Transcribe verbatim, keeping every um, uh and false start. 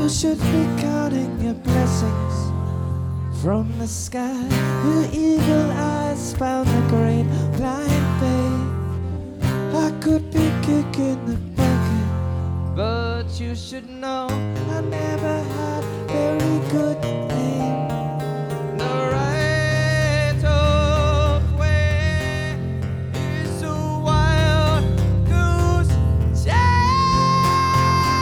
should be counting your blessings from the sky. Your eagle eyes found the great blind faith. I could be kicking the bucket, but you should know I never had very good